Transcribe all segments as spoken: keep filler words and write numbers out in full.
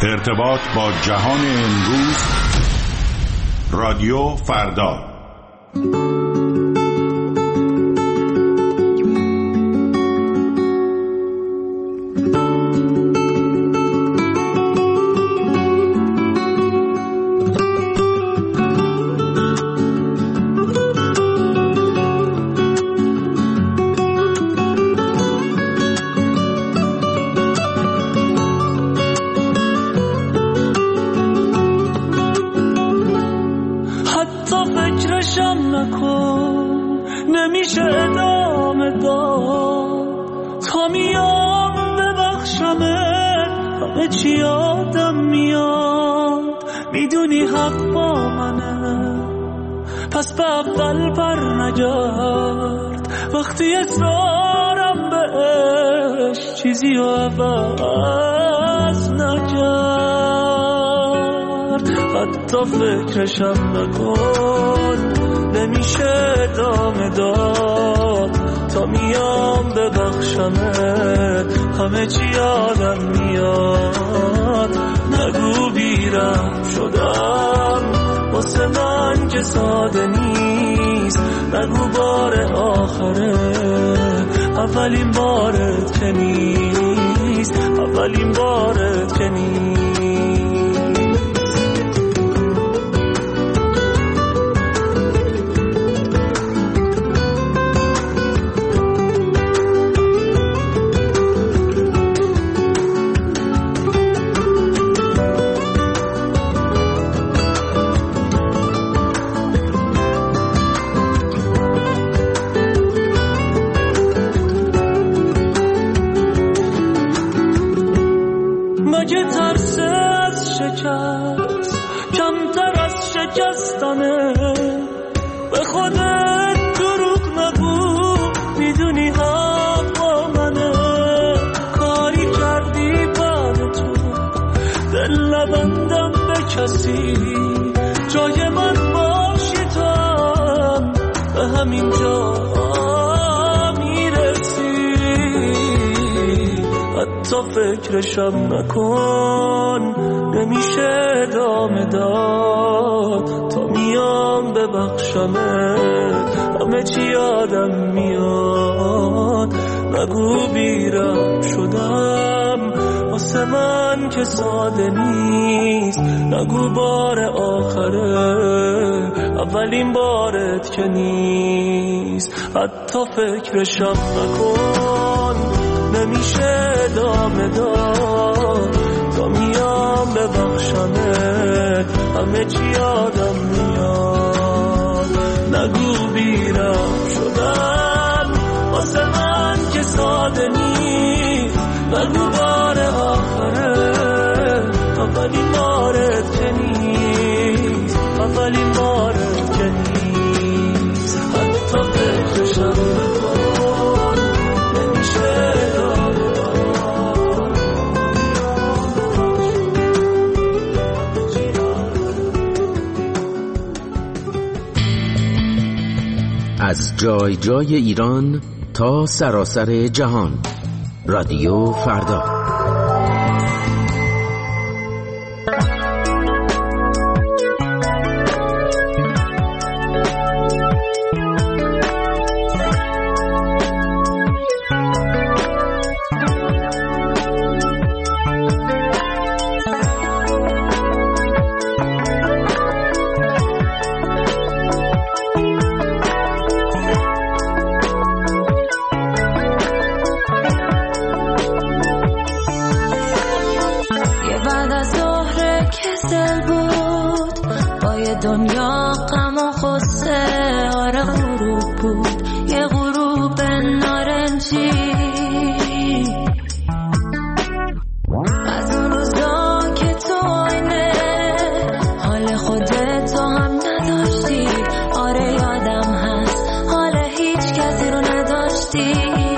ارتباط با جهان امروز، رادیو فردا. نمیشه ادامه داد تا میام ببخشمت، همه چی یادم میاد، میدونی حق با منه، پس به اول بر نگرد، وقتی اصرارم بهش چیزی رو عوض نکرد، حتی فکرشم نکن، نمیشه ادامه داد تا میام ببخشمت، همه چی یادم میاد، نگو بیرم شدم واسه من که ساده نیست، نگو بار آخره اولین بارت که نیست، اولین بارت که نیست. مگه ترس از شکست کمتر از شکستنه؟ به خودت دروغ نگو، میدونی حق با منه، کاری کردی بعد تو دل نبندم به کسی، جای من باشی تو هم به همین جا حتی فکرشم نکن، نمیشه ادامه داد تا میام ببخشمت، همه چی یادم میاد، نگو بیرم شدم واسه من که ساده نیست، نگو بار آخره اولین بارت که نیست، حتی فکرشم نکن، نمیشه ادامه داد تا میام ببخشمت، همه چی یادم میاد، نگو بیرم شدم واسه من که ساده نیست، نگو بار آخره اولین بارت که نیست، اولین بارت که نیست، حتی فکرشم نکن، نمیشه از جای جای ایران تا سراسر جهان، رادیو فردا. دنیا غم و غصه، آره غروب بود یه غروب نارنجی، از اون روزا که تو آینه حال خودتو هم نداشتی، آره یادم هست حال هیچ کسی رو نداشتی،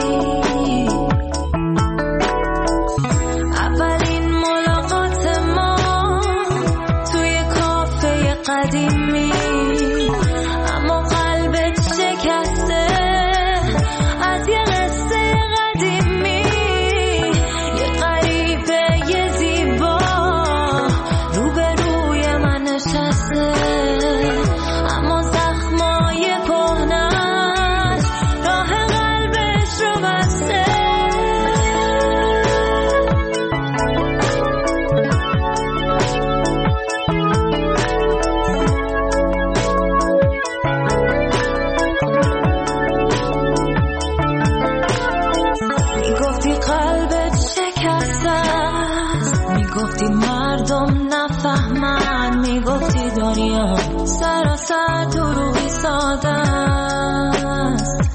اولین ملاقات ما توی کافه قدیمی، اما قلبت شکسته از یه قصه قدیمی، یه غریبه یه زیبا میگفتی مردم نفهمن، میگفتی دنیا سراسر دروغی ساده است،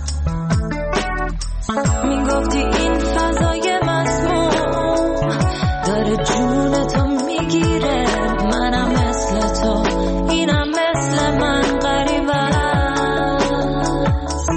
میگفتی این فضای مسموم داره جون تو میگیره، منم مثل تو اینم مثل من غریب است،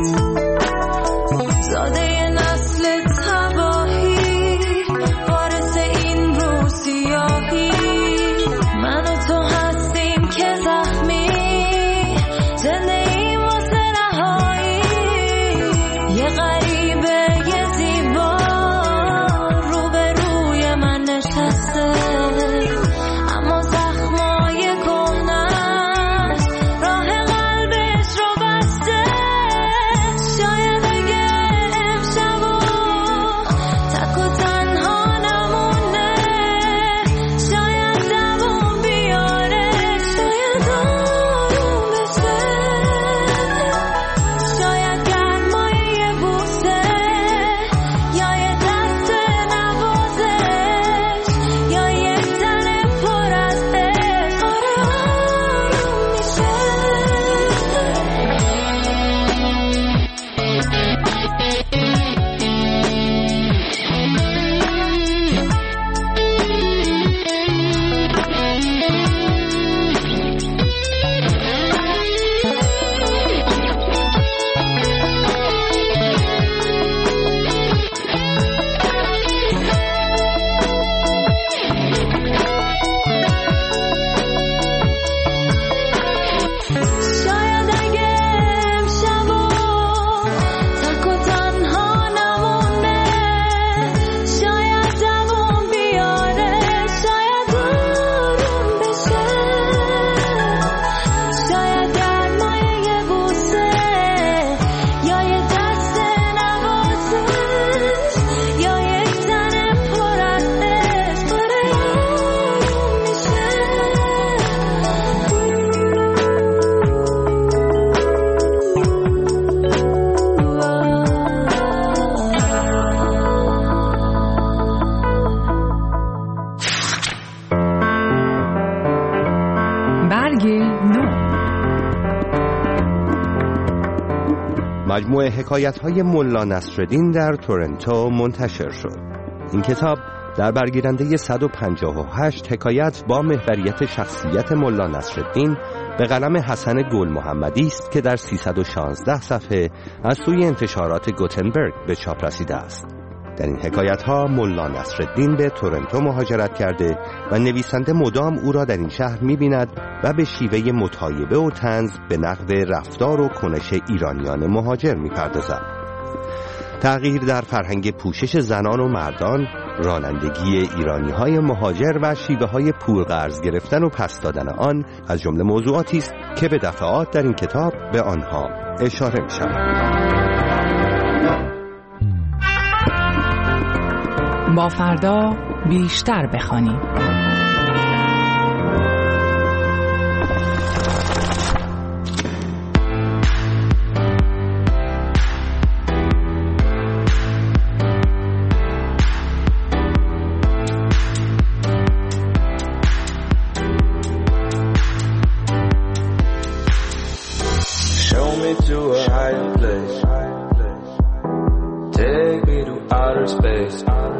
زاده نسل تباهی وارث این رو سیاهی، من و تو هستیم که زخمی زنده این واسه رهایی، یه غریبه یه زیبا روبروی من نشسته، اما زخمای کهنه‌اش راه قلبش رو بسته، شاید اگه امشب و تک و تنها نمونه، شاید دووم بیاره، شاید آروم بشه، شاید گرمای یه بوسه یا یه دست نوازش یا یک تن پر از عشق، آره آروم میشه. شاید اگه امشب و تک و تنها نمونه، شاید دووم بیاره، شاید آروم بشه، شاید گرمای یه بوسه یا یه دست نوازش یا یک تن پر از عشق، آره آروم میشه. برگ نو. مجموعه حکایت‌های ملا نصرالدین در تورنتو منتشر شد. این کتاب در برگیرنده صد و پنجاه و هشت حکایت با محوریت شخصیت ملا نصرالدین به قلم حسن گل محمدی است که در سیصد و شانزده صفحه از سوی انتشارات گوتنبرگ به چاپ رسیده است. در این حکایت‌ها ملا نصرالدین به تورنتو مهاجرت کرده و نویسنده مدام او را در این شهر می‌بیند و به شیوه مطایبه و طنز به نقد رفتار و کنش ایرانیان مهاجر می‌پردازد. تغییر در فرهنگ پوشش زنان و مردان، رانندگی ایرانی‌های مهاجر و شیوه‌های پولقرض گرفتن و پس دادن آن از جمله موضوعاتی است که به دفعات در این کتاب به آنها اشاره می‌شود. با فردا بیشتر بخوانیم. Show me to a higher place. Take me to outer space.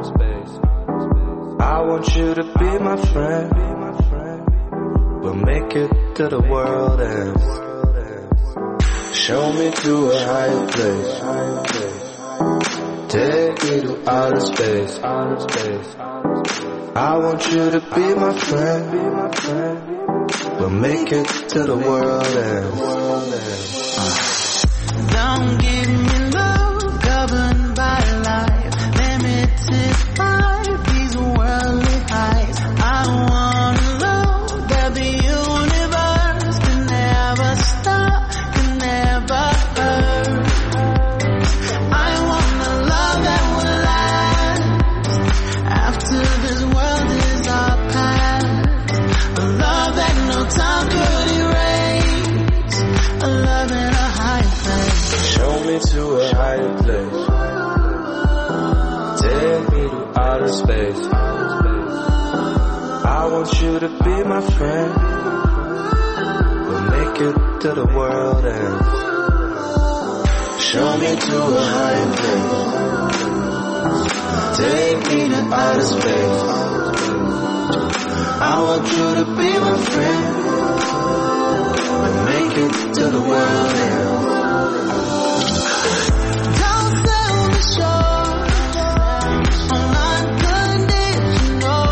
I want you to be my friend. We'll make it to the world ends. Show me to a higher place. Take me to outer space. I want you to be my friend. We'll make it to the world ends. Don't give me love governed by life, limited by these worldly highs. I wanna know that the universe can never stop, can never hurt. I want a love that will last after this world is our past. A love that no time could erase. A love in a high place. Show me to a higher place. Take me to outer space. I want you to be my friend. We'll make it to the world and show me to a higher place. Take me to outer space. I want you to be my friend. We'll make it to the world and don't sell me short. I'm not conditional.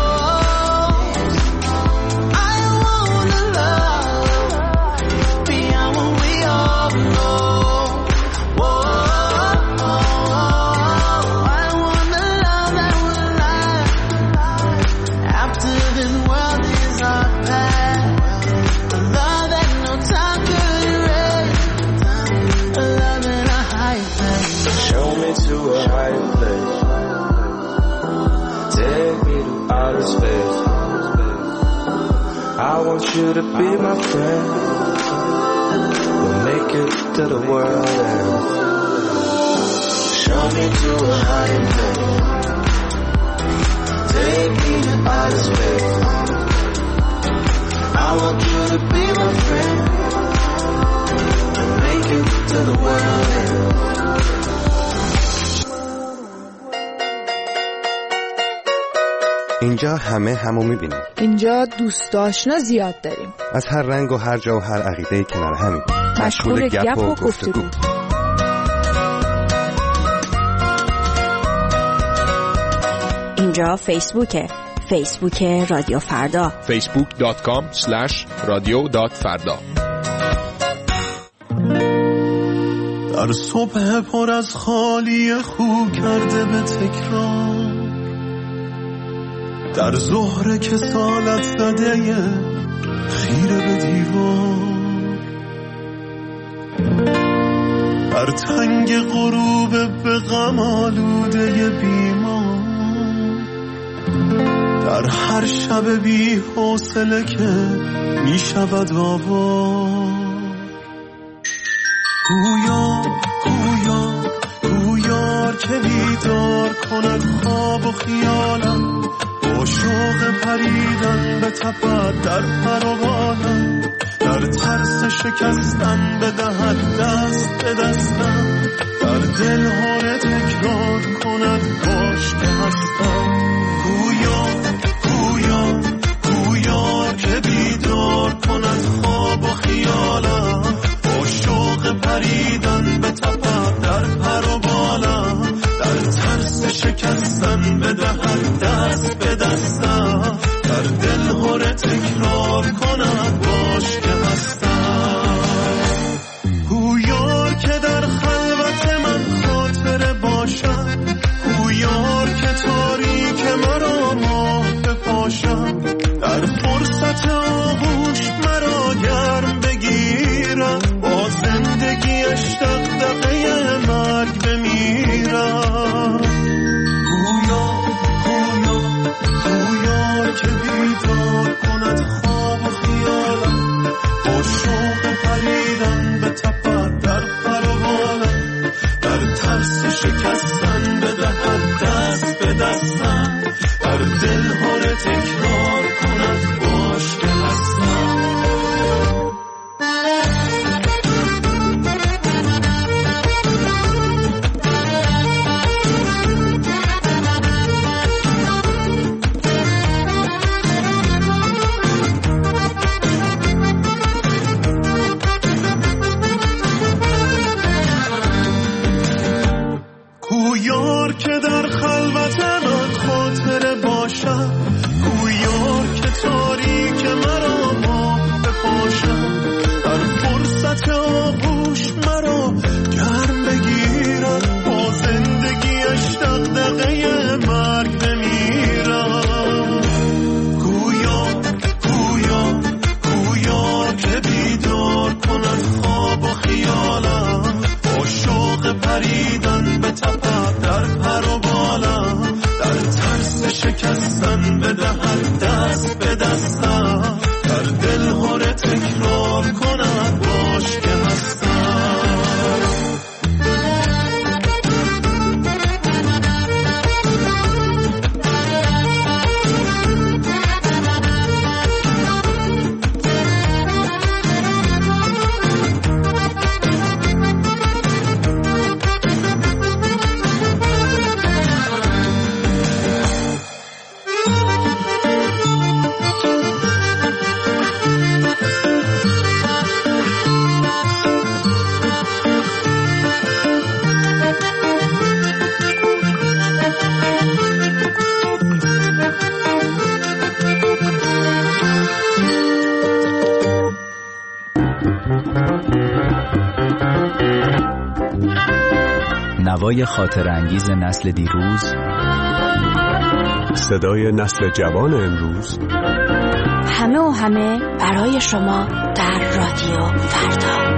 I wanna love beyond what we all know. To a higher place. Take me to outer space. I want you to be my friend. We'll make it to the world and show me to a higher place. Take me to outer space. I want you to be my friend. We'll make it to the world and اینجا همه همو میبینیم. اینجا دوست آشنا زیاد داریم. از هر رنگ و هر جا و هر عقیده کنار همیم. مشغول گپ و گفتگو. اینجا فیسبوکه. فیسبوک رادیو فردا. فیسبوک دات کام اسلش رادیو دات فردا. در صبح پر از خالی خو کرده به تکرار، در ظهر که سالت زده خیره به دیوار، در تنگ غروب به غم آلوده بیمار، در هر شب بی حوصله که می شود آوار. گویا گویا گویار که بیدار کند خواب و خیالم، با شوق پریدن به تپد در پر و بالم، در ترس شکستن بدهد دست به دستم، در دل هاره تکرار کند باش که هستم. گویا گویا گویا که بیدار کند خواب و خیالم، با شوق پریدن به تپد در پر و بالم، در ترس شکستن بدهد دست به دستم، در دل هره تکرار کند باش که هستم. گویار که در خلوت من خاطره باشم، گویار که تاریک مرا ماه بپاشم، در فرصت آغوش مرا گرم بگیرم، با زندگیش دغدغه مرگ بمیرم. گویا گویا گویا که بیدار کند خواب و خیالم، با شوق پریدن به تپد در پر و بالم، در ترس شکستن بدهد دست به دستم، در دل هاره تکرار کند باش که هستم. گویار که در خلوت من خاطره باشم، گویار که تاریک مرا ماه بپاشم، در فرصت آغوش مرا گرم بگیرم، با زندگیش دغدغه مرگ بمیرم. گویا گویا گویا که بیدار کند خواب و خیالم، با شوق پریدن به تپد در پر و بالم، در ترس شکستن بدهد دست به دستم، در دل هاره تکرار کند باش که هستم. هوای خاطر انگیز نسل دیروز، صدای نسل جوان امروز، همه و همه برای شما در رادیو فردا.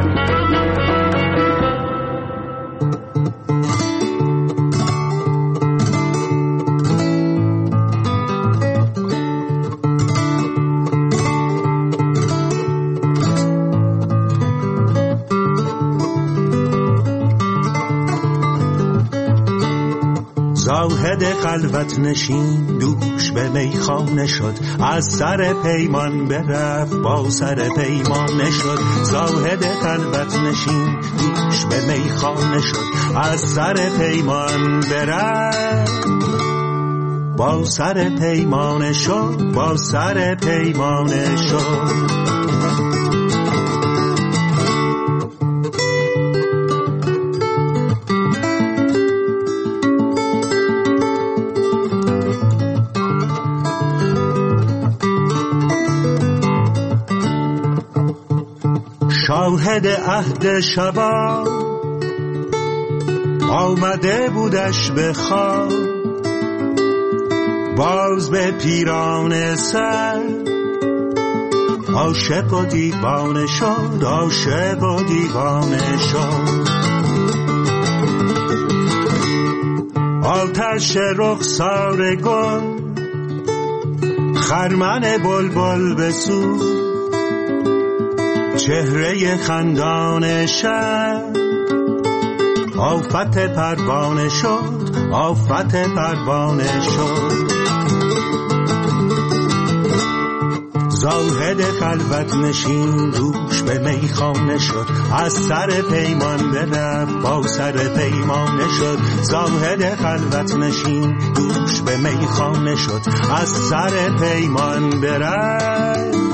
زاهد خلوت نشین دوش به میخانه شد، از سر پیمان برفت با سر پیمانه شد. زاهد خلوت نشین دوش به میخانه شد، از سر پیمان برفت با سر پیمانه شد، با سر پیمانه شد. شاهد عهد شبا آمده بودش به خواب، باز به پیران سر عاشق و دیوانه شد، عاشق و دیوانه شد. آتش رخسار گل خرمن بلبل بسوز، چهره خندان شب آفت پروانه شد، آفت پروانه شد. زاهد خلوت نشین دوش به میخانه شد، از سر پیمان برفت با سر پیمانه شد. زاهد خلوت نشین دوش به میخانه شد، از سر پیمان برفت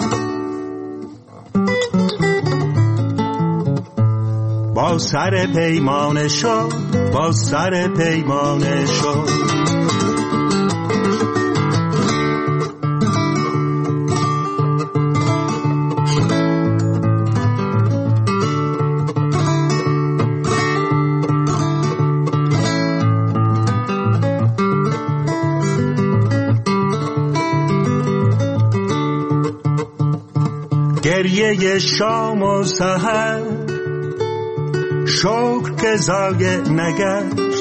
با سر پیمانه شد، با سر پیمانه شد. گریه شام و سحر شکر که ضایع نگشت،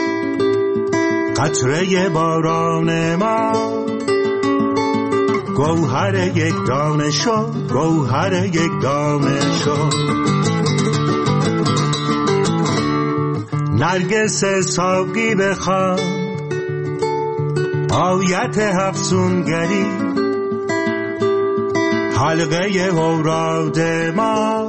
قطره باران ما گوهر یک دانه شد، گوهر یک دانه شد. نرگس ساقی بخواد آیت افسونگری، حلقه اوراد ما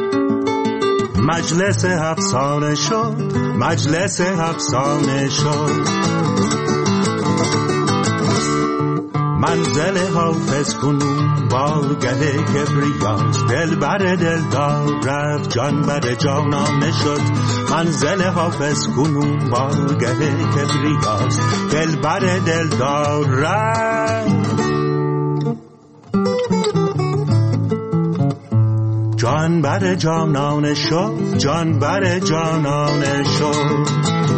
مجلس افسانه شد، مجلس افسانه شد. منزل حافظ کنون بارگه کبریاست، دل بر دل دار رفت جان بر جانانه شد. منزل حافظ کنون بارگه کبریاست، دل بر دل دار رفت جان بر جانانه شد، جان بر جانانه شد.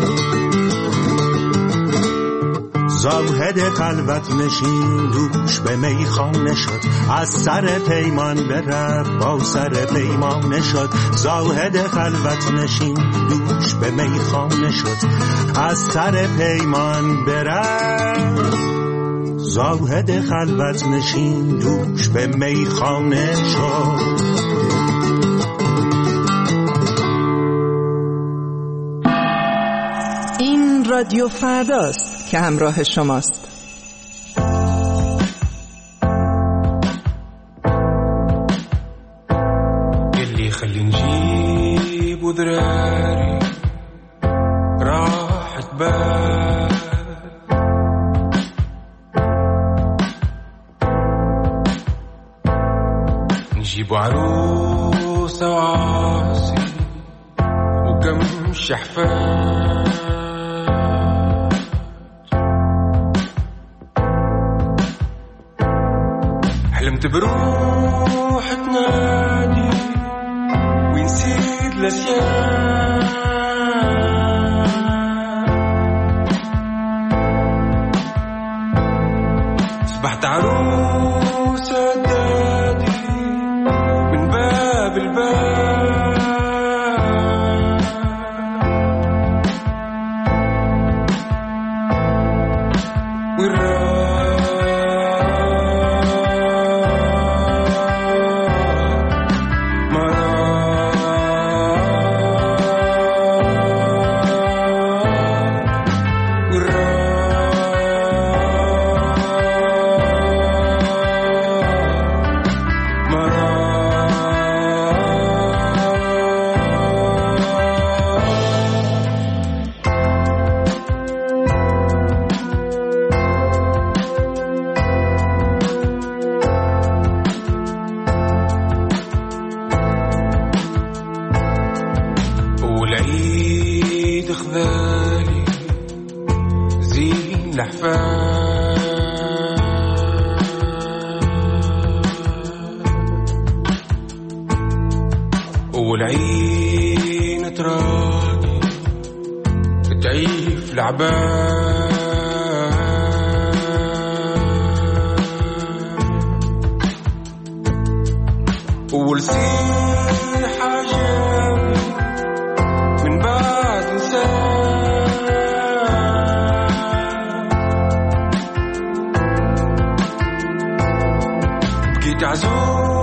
زاهد خلوت نشین دوش به میخانه شد، از سر پیمان برفت با سر پیمانه شد. زاهد خلوت نشین دوش به میخانه شد، از سر پیمان برفت. زاهد خلوت نشین دوش به میخانه شد. این رادیو فرداست که همراه شماست. اللي خلي نجيب ودراري راحت بال، نجيب عروسة وعاصي وكم شحفان، حلمت بروح تنادي ونسيت الأسياد، أصبحت عروسة دادي من باب الباب والعين تراقي تعيف لعبان والسين حاجة من بعد إنسان بقيت عزوز